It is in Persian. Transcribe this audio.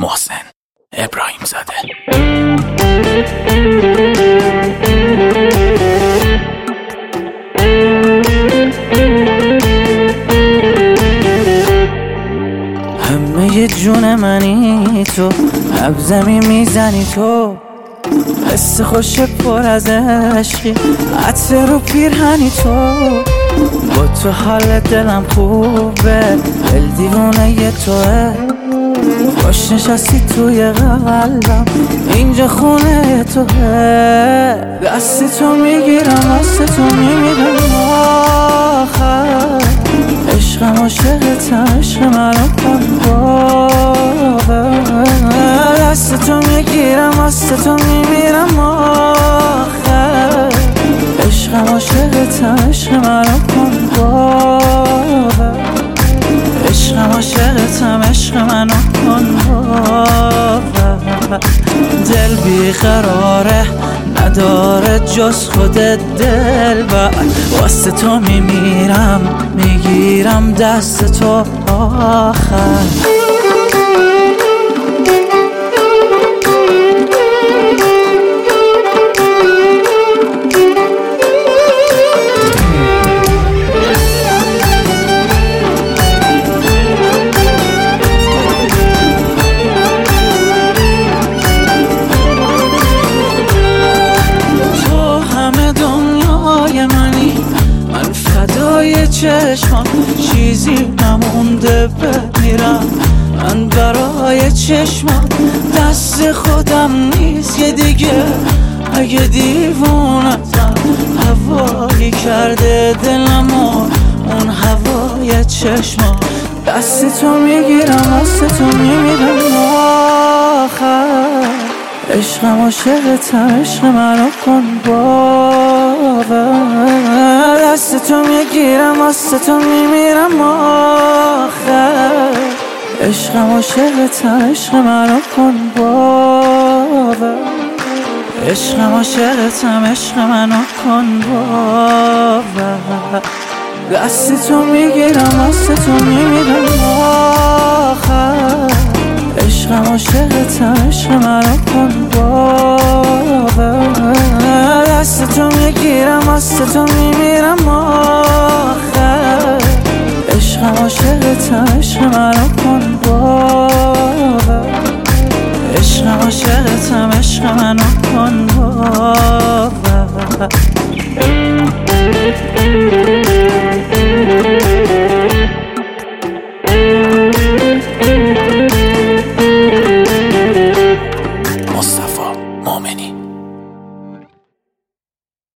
محسن ابراهیم زاده. همه جون منی تو، لب زمین میزنی تو، حس خوش پر از عشقی، عطر رو پیرهنی تو. با تو حال دلم خوبه، دل دیوونه توه. خوش نشستی توی قلبم، اینجا خونه توه. دست تو میگیرم، دست تو میمیرم آخر. عشقم عاشقتم، عشق منو کن باور. دست تو میگیرم، دست تو میمیرم آخر. عشقم عاشقتم، عشق منو کن باور. عشقم عاشقتم، عشق منو کن باور. دل بیقراره، نداره جز خودت دلبر. واسه تو میمیرم، میگیرم دست تو آخر. چشمان چیزی نمونده بمیرم من برای چشمان. دست خودم نیست یه دیگه، اگه دیوونتم هوایی کرده دلم و اون هوای چشمان. دست تو میگیرم، دست تو میمیرم آخر. عشقم عاشقتم، عشق منو کن باور. دست تو میگیرم، دست تو میمیرم آخر. عشقم عاشقتم، عشق منو کن باور. عشقم عاشقتم، عشق منو کن باور. دست تو میگیرم، دست تو میمیرم آخر. عشقم عاشقتم، عشق منو کن باور. دست تو میگیرم، دست تو میمیرم آخر. عشقم عاشقتم، عشق منو کن باور. عشقم عاشقتم، عشق منو کن باور.